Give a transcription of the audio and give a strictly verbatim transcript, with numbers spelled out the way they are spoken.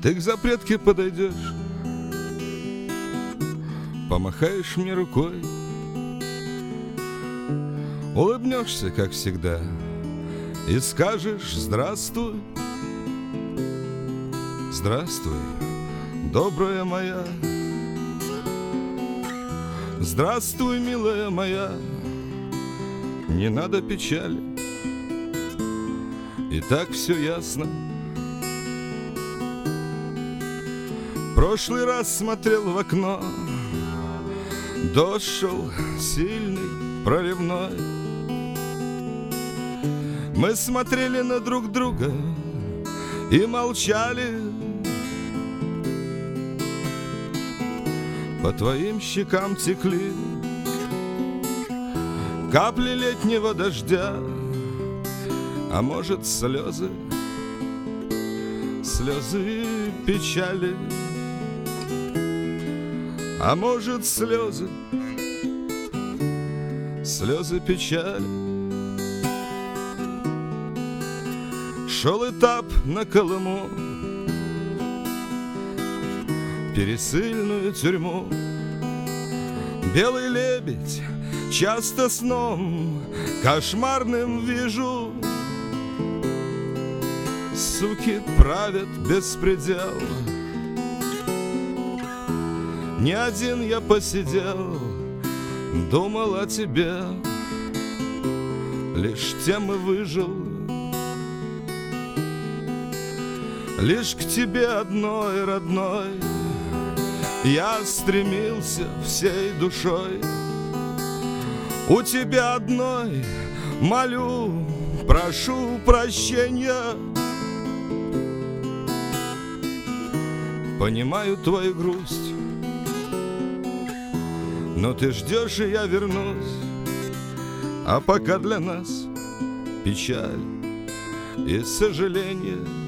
Ты к запретке подойдешь, помахаешь мне рукой, улыбнешься, как всегда, и скажешь: здравствуй. Здравствуй, добрая моя. Здравствуй, милая моя. Не надо печали, и так все ясно. Прошлый раз смотрел в окно, дождь шел сильный, проливной. Мы смотрели на друг друга и молчали. По твоим щекам текли капли летнего дождя, а может, слезы, слезы печали. А может, слезы, слезы печали. Шел этап на Колыму, пересыльную тюрьму. Белый лебедь часто сном кошмарным вижу. Суки правят беспредел. Не один я посидел, думал о тебе, лишь тем и выжил. Лишь к тебе одной, родной, я стремился всей душой. У тебя одной молю, прошу прощения. Понимаю твою грусть, но ты ждешь, и я вернусь. А пока для нас печаль и сожаление.